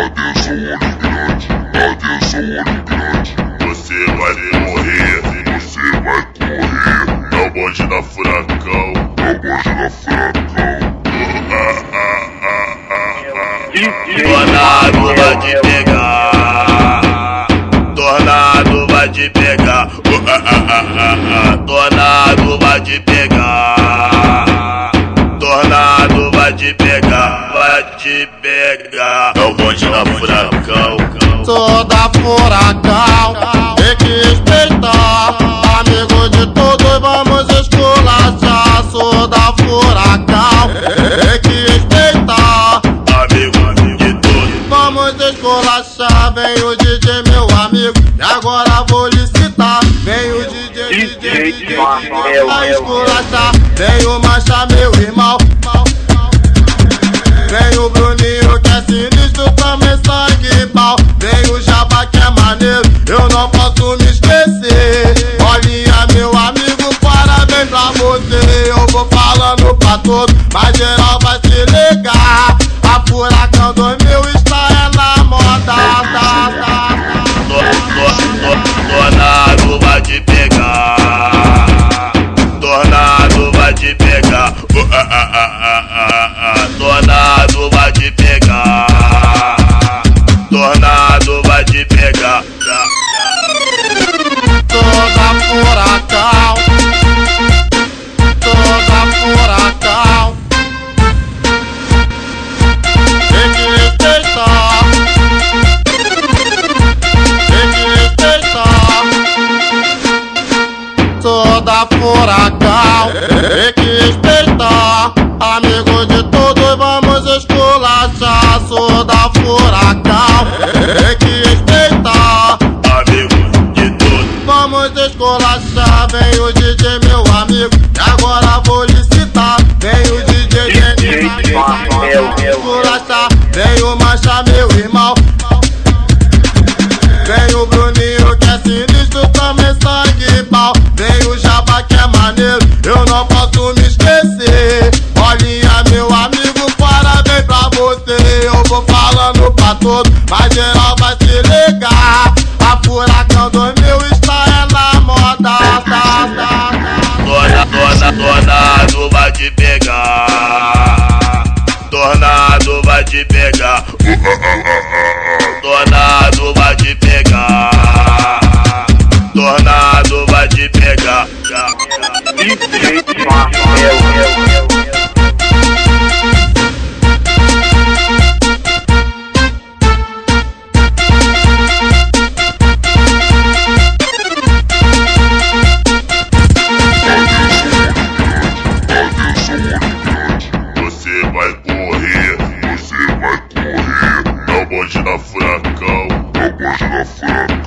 Atenção, olho grande. Atenção, olho grande. Você vai correr. Você vai correr. É o bonde da Furacão. É o bonde da Furacão. Tornado vai te pegar. Tornado vai te pegar. Tornado vai te pegar. Tornado vai te pegar. Vai te pegar. É o bonde da Furacão. Sou da Furacão, tem que respeitar. Amigo de todos, vamos esculachar. Sou da Furacão, tem que respeitar. Amigo de todos, vamos esculachar. Vem o DJ, meu amigo, e agora vou licitar. Vem o DJ, vai esculachar. Vem o Mancha, meu irmão. Vem o Bruninho, que é sinistro, também sangue pau. Vem o Jabá, que é maneiro, eu não posso me esquecer. Olhinha, meu amigo, parabéns pra você. Eu vou falando pra todos, mas geral vai se ligar. A Furacão 2000 está na moda. Tornado vai te pegar. Tornado vai te pegar. Tornado vai te pegar. Tornado vai te pegar. Toda Furacão, toda Furacão, tem que respeitar. Tem que respeitar. Toda Furacão, tem que respeitar. Amigo de todos, vamos esculachar. Sou da Furacão, tem que respeitar. Amigo de todos, vamos esculachar. Vem o DJ, meu amigo, e agora vou licitar. Vem o DJ, esculachar. Vem o Mancha, meu irmão. Vem o Bruninho, que é sinistro, também sangue pau. Vem o Jabá, que é maneiro, eu não posso me esquecer. Olhinha, meu amigo, parabéns pra você. Eu vou falando pra todos, mas geral vai se ligar. A Furacão 2000 está na moda. Tornado vai te pegar. Tornado vai te pegar. Tornado vai te pegar. Tornado vai te pegar. Você vai correr. Você vai correr. É o bonde da Furacão. É o bonde da Furacão.